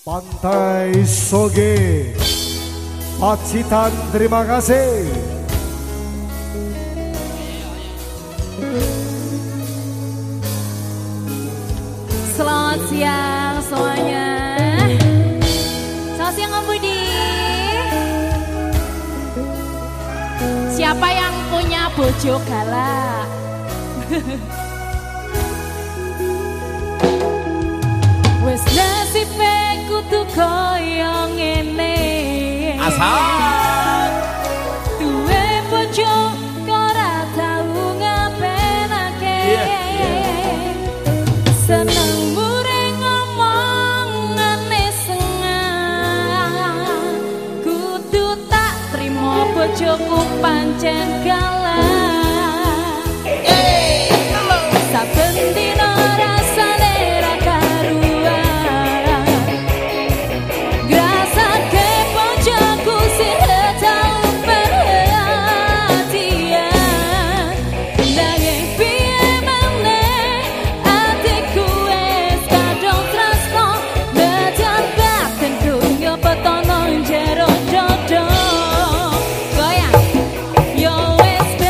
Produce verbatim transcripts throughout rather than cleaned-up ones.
Pantai Soge, Pacitan, terima kasih. Selamat siang semuanya. Selamat siang Om Budi. Siapa yang punya bojo galak? Wes nasibe kudu koyo ngene. Asal duwe bojo ora tau ngapenake. Seneng mure ngomongane sengah. Kudu tak trimo bojoku pancen galak. Saben dina rasane ra karuan. Grasake bojoku sing tau perhatian. Nanging piye meneh atiku wis kadung tresno. Najan batin dunya petono jero dodo. Goyang yo wis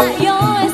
your